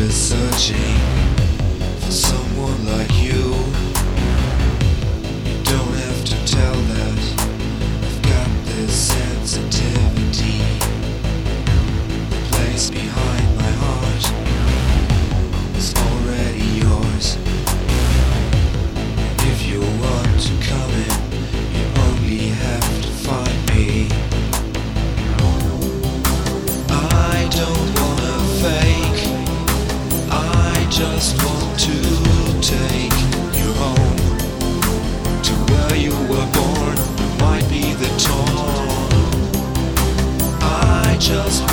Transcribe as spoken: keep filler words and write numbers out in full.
endless searching for someone like you. You don't have to tell that I've got this sensitivity. The place behind my heart is already yours. And if you want to come in, you only have to find me. I don't wanna fake, I just want to take you home to where you were born. Might be the tone. I just